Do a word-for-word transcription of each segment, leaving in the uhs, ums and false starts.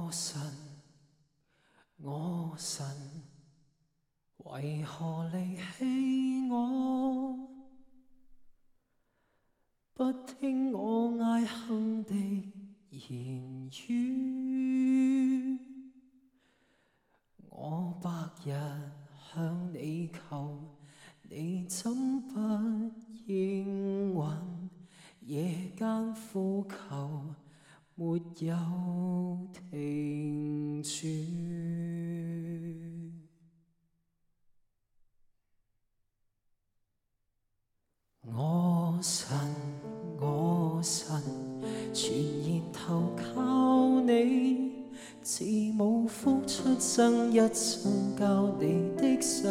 我神，我神，為何離棄我？不聽我嗌哼的言語，我白日向你求，你怎不應允？夜間呼求，沒有停住。我神，我神，全然投靠你，自冇付出生一生交你的手。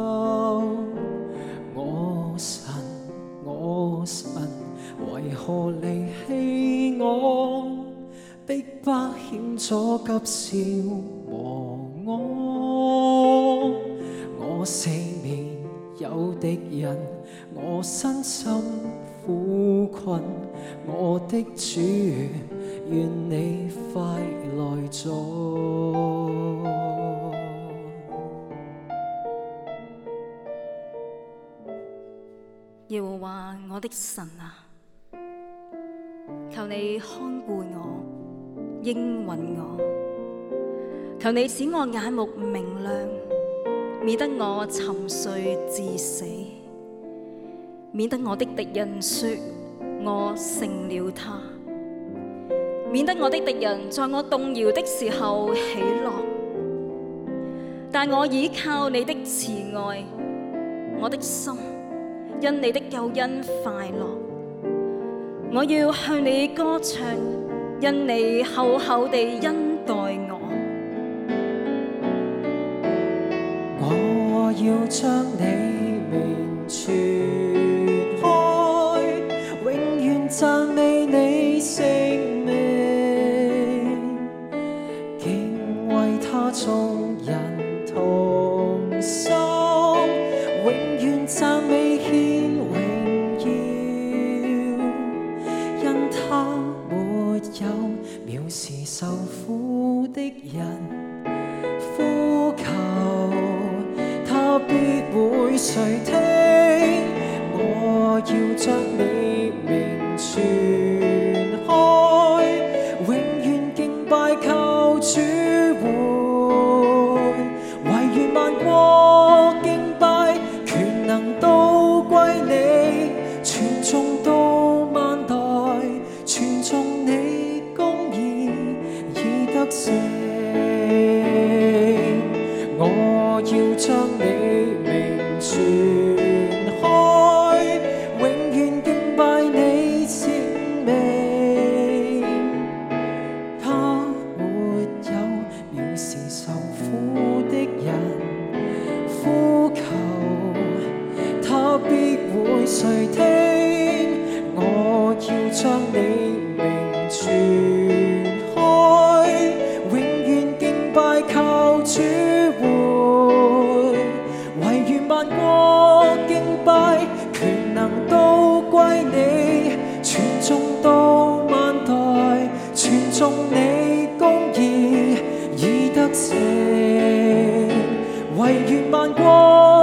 我神，我神，為何離棄我？逼迫險阻急兆磨我，我四面有敵人，我身心苦困，我的主，願你快來助。 耶和華我的神啊，求你看顧我，應允我，求你使我眼目明亮，免得我沉睡至死，免得我的敵人說我勝了他，免得我的敵人在我動搖的時候喜樂。但我倚靠你的慈愛，我的心因你的救恩快樂。我要向你歌唱，因你厚厚地恩待我。 我要將你名傳開，永遠讚美你聖名，敬畏他眾人同心，永遠讚美獻榮耀，因他沒有藐視受苦的人，呼求他必會垂聽。我要將你名傳開，永遠敬拜靠主活，唯願萬國敬拜權能都歸你，傳頌到萬代，傳頌你公義已得勝。我要將你名傳開，永遠敬拜你聖名。他沒有藐視受苦的人，呼求他必會垂聽。我要將你名傳開，永遠敬拜靠主活，唯願萬國敬拜權能都歸你，傳頌到萬代，傳頌你公義已得勝，唯願萬國